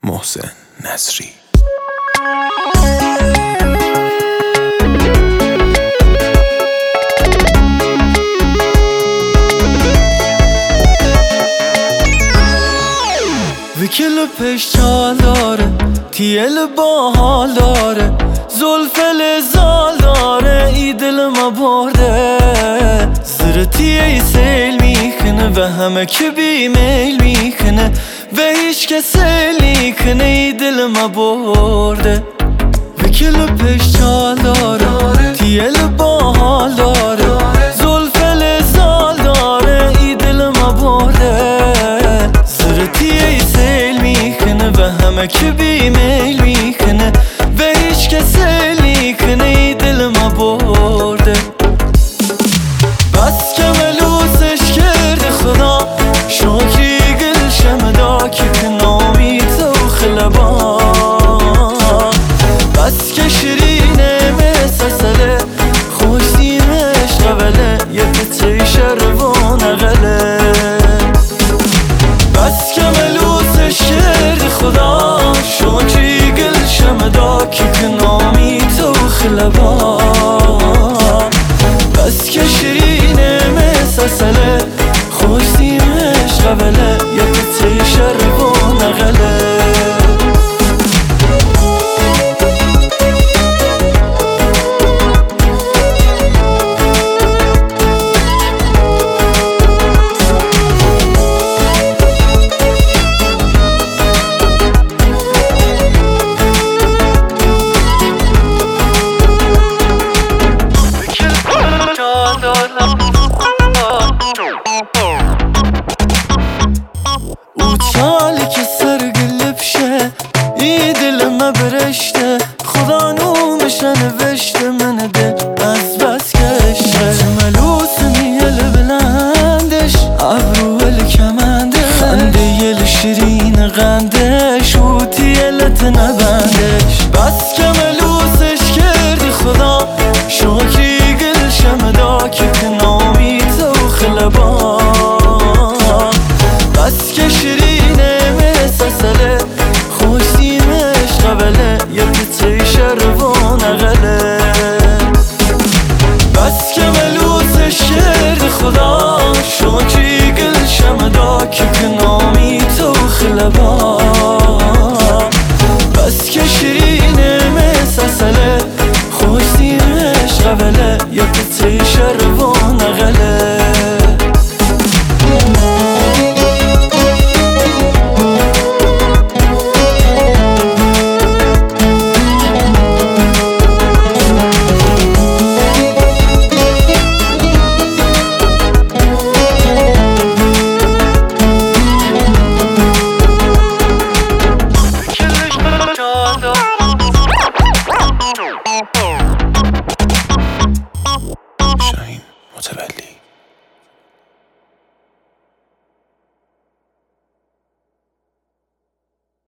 محسن نصری. وکل پیش چال داره، تیل با حال داره، زلف لزال داره، ای دل ما برده. زرتی ای سیل میکنه و همه که بی میل میکنه و هیچ که سیل میکنه، ای دل ما برده. وکل پیش چال داره، تیل با حال داره، زلف لزال داره، ای دل ما برده. زرتی ای سیل میکنه و همه که بی میل میکنه و هیچ که سیل میکنه، ای دل ما برده. بس که ملوسش کرده خدا، شاکی گل شمدا که کنامی تو خلبا. بس که شیرینه مسسله، خوش سیمش قبله، یه پته شروان غله. بس که ملوسش کرده خدا، شاکی گل شمدا که کنامی تو خلبا. بس که شیرینه مسسله، خوش سیمش قبله، یه پته شروان غله. او چالی که سرگل بشه، ای دل ما برشته، خدا نومش نوشته، من دل از بس کشه. ملوس میل بلندش، ابرو کمندش، خنده یل شیرین قندش، و تیلت نبندش. بس که ملوسش کردی خدا، شاکی گل شمدا که کنامی تو خلبا. بس که شیرینه مسسله، خوش سیمش قبله، یه پته شروان غله. بس که ملوسش کرده خدا، شاکی گل شمدا که کنامی تو خلبا. بس که شیرینه مسسله، خوش سیمش قبله، یه پته شروان غله. شاهین متولی.